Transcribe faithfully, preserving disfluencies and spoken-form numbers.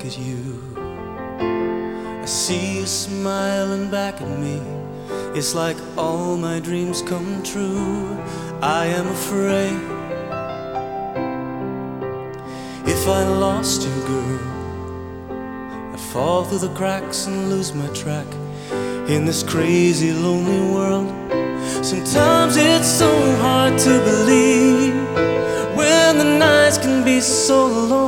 at you, I see you smiling back at me. It's like all my dreams come true. I am afraid if I lost you, girl, I'd fall through the cracks and lose my track in this crazy, lonely world. Sometimes it's so hard to believe when the nights can be so long.